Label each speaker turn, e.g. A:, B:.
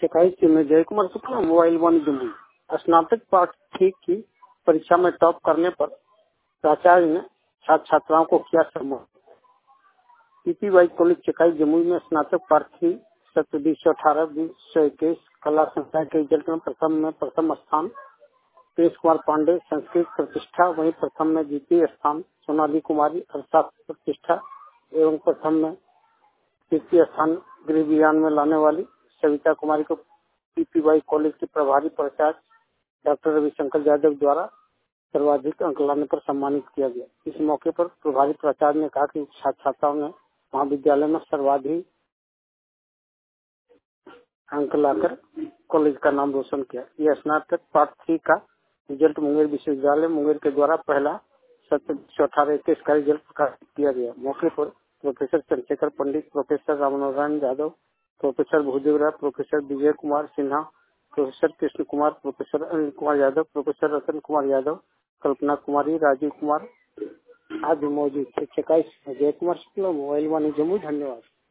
A: 27 में Jay Kumar Shukla mobile one Jamui. स्नातक पाठ 3 की परीक्षा में टॉप करने पर प्राचार्य ने छात्र छात्राओं को किया सम्मान। पीपीवाई कॉलेज चकाई जमुई में स्नातक पाठ 3 सत्र 2018-2021 कला संकाय के रिजल्ट में प्रथम स्थान प्रेस कुमार पांडे संस्कृत प्रतिष्ठा, वहीं प्रथम में द्वितीय स्थान सोनाली कुमारी अर्थशास्त्र प्रतिष्ठा एवं प्रथम में तृतीय स्थान गृह विज्ञान में लाने वाली सविता कुमारी को पीपीवाई कॉलेज के प्रभारी प्राचार्य डॉक्टर रविशंकर यादव द्वारा सर्वाधिक अंक लाने पर सम्मानित किया गया। इस मौके पर प्रभारी प्राचार्य ने कहा कि छात्र छात्राओं ने महाविद्यालय में सर्वाधिक अंक लाकर कॉलेज का नाम रोशन किया। यह स्नातक पार्ट 3 का रिजल्ट मुंगेर विश्वविद्यालय मुंगेर के द्वारा पहला सत्र 2018-21 का रिजल्ट प्रकाशित किया गया। मौके पर professor Chandrashekhar Pandit, professor Ramnarayan Yadav, professor Bhudev Rai, professor Vijay Kumar Sinha, professor Krishna Kumar, professor Anil Kumar Yadav, professor Ratan Kumar Yadav, Kalpana Kumari, Rajeev Kumar आदि मौजूद थे। 27 जय कुमार शुक्ला मोबाइल वन जमुई। धन्यवाद।